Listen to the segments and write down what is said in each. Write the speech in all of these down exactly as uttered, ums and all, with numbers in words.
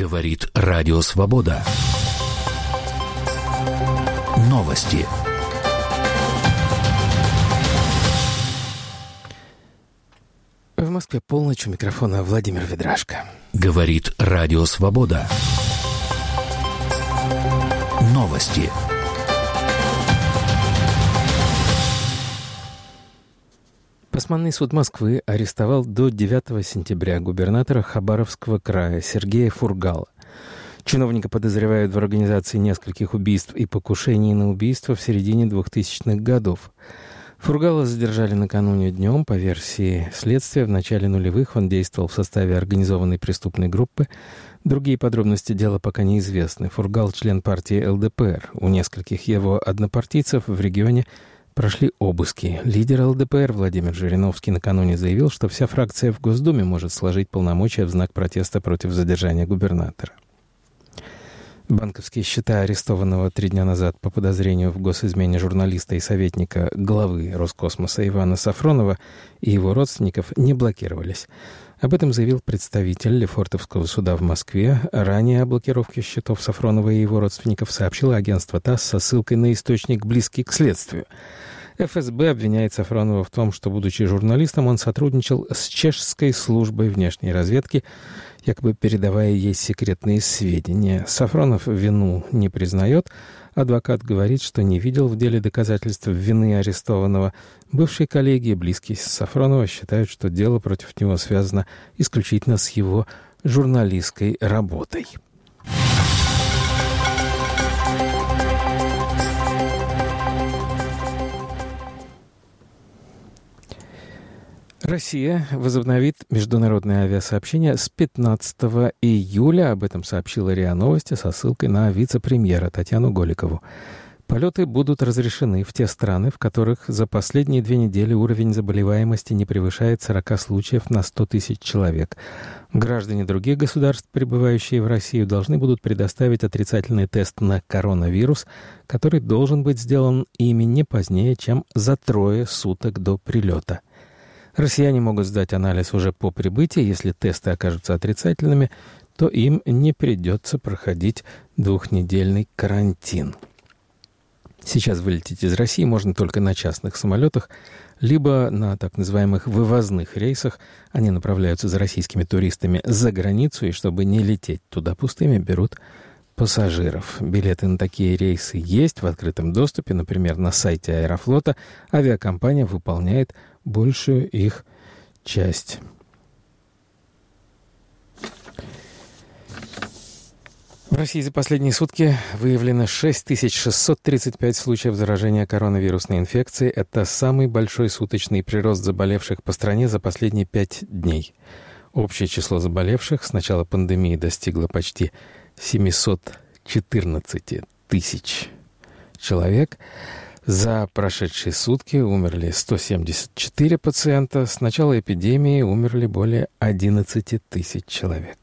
Говорит Радио Свобода. Новости. В Москве полночь, у микрофона Владимир Ведрашко. Говорит Радио Свобода. Новости. Басманный суд Москвы арестовал до девятого сентября губернатора Хабаровского края Сергея Фургала. Чиновника подозревают в организации нескольких убийств и покушений на убийство в середине двухтысячных годов. Фургала задержали накануне днем. По версии следствия, в начале нулевых он действовал в составе организованной преступной группы. Другие подробности дела пока неизвестны. Фургал — член партии эл дэ пэ эр. У нескольких его однопартийцев в регионе прошли обыски. Лидер эл дэ пэ эр Владимир Жириновский накануне заявил, что вся фракция в Госдуме может сложить полномочия в знак протеста против задержания губернатора. Банковские счета арестованного три дня назад по подозрению в госизмене журналиста и советника главы Роскосмоса Ивана Сафронова и его родственников не блокировались. Об этом заявил представитель Лефортовского суда в Москве. Ранее о блокировке счетов Сафронова и его родственников сообщило агентство ТАСС со ссылкой на источник, близкий к следствию. эф эс бэ обвиняет Сафронова в том, что, будучи журналистом, он сотрудничал с чешской службой внешней разведки, якобы передавая ей секретные сведения. Сафронов вину не признает. Адвокат говорит, что не видел в деле доказательств вины арестованного. Бывшие коллеги и близкие Сафронова считают, что дело против него связано исключительно с его журналистской работой. Россия возобновит международное авиасообщение с пятнадцатого июля. Об этом сообщила РИА Новости со ссылкой на вице-премьера Татьяну Голикову. Полеты будут разрешены в те страны, в которых за последние две недели уровень заболеваемости не превышает сорок случаев на сто тысяч человек. Граждане других государств, прибывающие в Россию, должны будут предоставить отрицательный тест на коронавирус, который должен быть сделан ими не позднее, чем за трое суток до прилета. Россияне могут сдать анализ уже по прибытии. Если тесты окажутся отрицательными, то им не придется проходить двухнедельный карантин. Сейчас вылететь из России можно только на частных самолетах, либо на так называемых вывозных рейсах. Они направляются за российскими туристами за границу, и чтобы не лететь туда пустыми, берут пассажиров. Билеты на такие рейсы есть в открытом доступе. Например, на сайте Аэрофлота авиакомпания выполняет большую их часть. В России за последние сутки выявлено шесть тысяч шестьсот тридцать пять случаев заражения коронавирусной инфекцией. Это самый большой суточный прирост заболевших по стране за последние пять дней. Общее число заболевших с начала пандемии достигло почти семьсот четырнадцать тысяч человек. За прошедшие сутки умерли сто семьдесят четыре пациента. С начала эпидемии умерли более одиннадцать тысяч человек.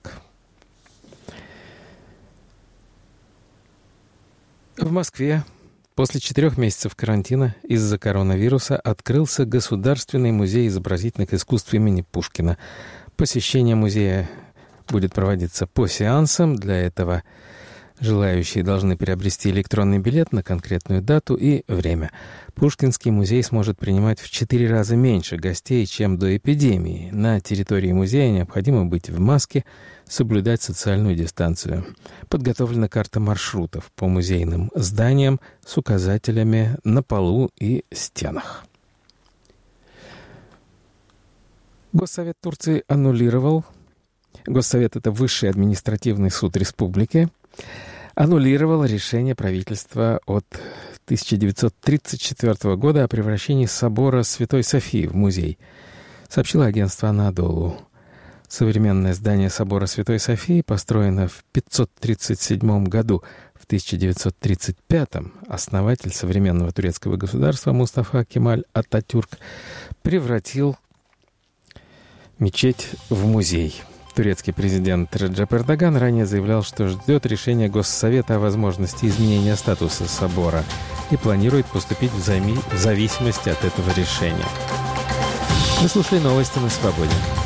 В Москве после четырех месяцев карантина из-за коронавируса открылся Государственный музей изобразительных искусств имени Пушкина. Посещение музея будет проводиться по сеансам. Для этого желающие должны приобрести электронный билет на конкретную дату и время. Пушкинский музей сможет принимать в четыре раза меньше гостей, чем до эпидемии. На территории музея необходимо быть в маске, соблюдать социальную дистанцию. Подготовлена карта маршрутов по музейным зданиям с указателями на полу и стенах. Госсовет Турции аннулировал. Госсовет — это высший административный суд республики. Аннулировал решение правительства от тысяча девятьсот тридцать четвёртого года о превращении собора Святой Софии в музей, сообщило агентство «Анадолу». Современное здание собора Святой Софии построено в пятьсот тридцать седьмом году. В тысяча девятьсот тридцать пятом основатель современного турецкого государства Мустафа Кемаль Ататюрк превратил мечеть в музей. Турецкий президент Реджеп Эрдоган ранее заявлял, что ждет решения Госсовета о возможности изменения статуса собора и планирует поступить в, займи... в зависимости от этого решения. Вы слушали новости на Свободе.